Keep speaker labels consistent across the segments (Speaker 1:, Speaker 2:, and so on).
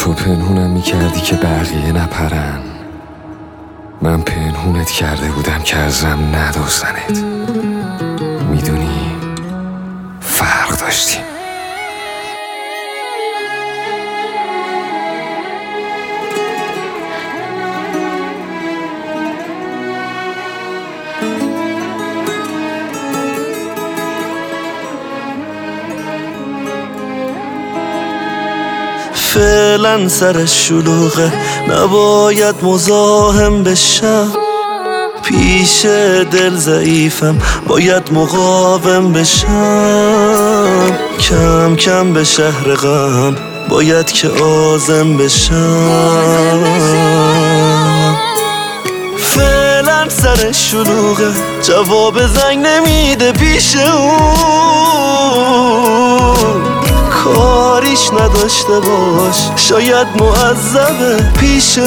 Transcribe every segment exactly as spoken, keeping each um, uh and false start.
Speaker 1: تو پنهونم میکردی که بقیه نپرن، من پنهونت کرده بودم که ازم ندوزنت. میدونی فرق داشتیم.
Speaker 2: فعلا سرش شلوغه، نباید مزاحم بشم. پیش دل ضعیفم، باید مقاوم بشم. کم کم به شهر غم، باید که عازم بشم. فعلا سرش شلوغه، جواب زنگ نمیده پیش اون. کاریش نداشته باش، شاید معذبه پیش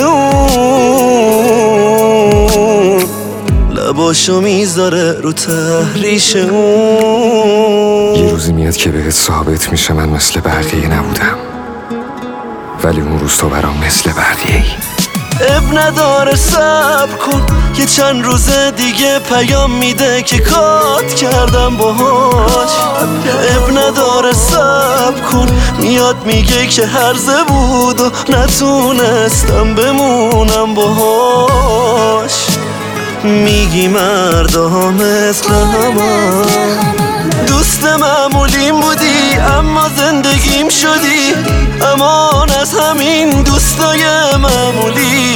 Speaker 2: اون. لباشو میذاره رو تحریش اون.
Speaker 1: یه روزی میاد که بهت ثابت میشه من مثل بقیه نبودم، ولی اون روز تو برام مثل بقیه ای.
Speaker 2: اب نداره صبر کن، یه چند روز دیگه پیام میده که کات کردم باهاش. اب نداره صبر کن، میاد میگه که هرزه بود و نتونستم بمونم باهاش. میگی مردا مثل همه، دوست معمولیم بودی اما زندگیم شدی. امان از همین دوستای معمولی.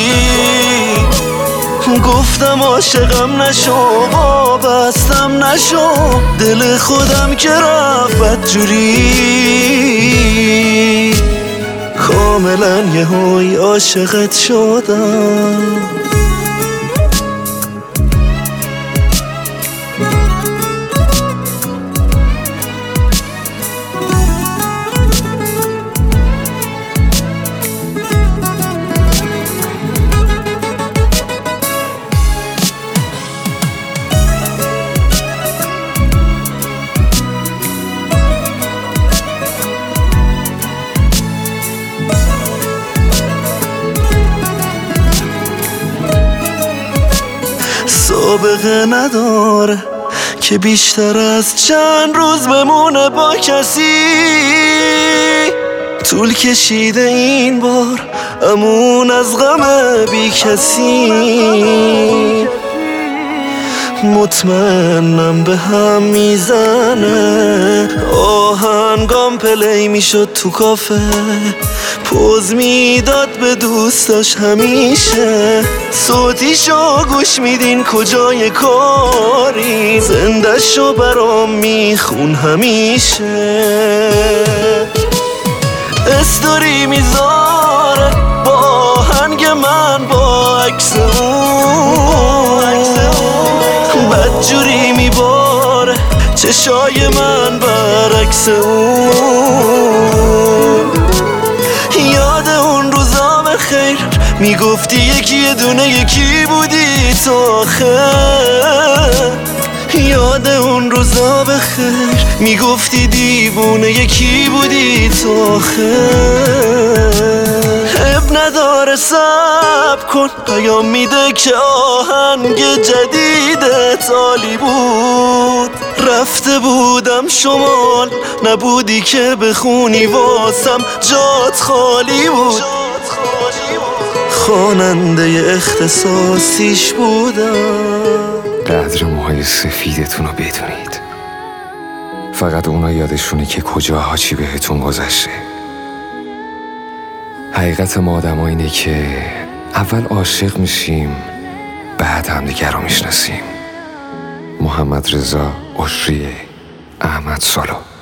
Speaker 2: گفتم عاشقم نشو، وابستم نشو، دل خودم که رفت بدجوری. کاملا یهویی عاشقت شدم. سابقه نداره که بیشتر از چند روز بمونه با کسی. طول کشیده این بار امون از غم بی کسی. مطمئنم به هم میزنه، آهنگام پلی میشد تو کافه. پوز میداد به دوستاش همیشه، صوتیشو گوش میدین کجای کاری. زنده شو برام میخون همیشه. استوری میذاره با آهنگ من با عکس اون. بدجوری میباره چشای من برعکس اون. یاد اون روزا بخیر، میگفتی یکی یه دونه یکی بودی تا آخر. یاد اون روزا بخیر، میگفتی دیوونه یکی بودی تا آخر. اب نداره صبر کن، پیام میده که آهنگ جدیدت عالی بود. رفته بودم شمال، نبودی که بخونی واسم جات خالی بود. خواننده اختصاصیش بودم.
Speaker 1: قدر موهای سفیدتون رو بدونید، فقط اونا یادشونه که کجاها چی بهتون گذشته. حقیقت ما آدم ها اینه که اول عاشق میشیم، بعد همدیگر رو میشناسیم. محمد رضا عشریه، احمد سالو.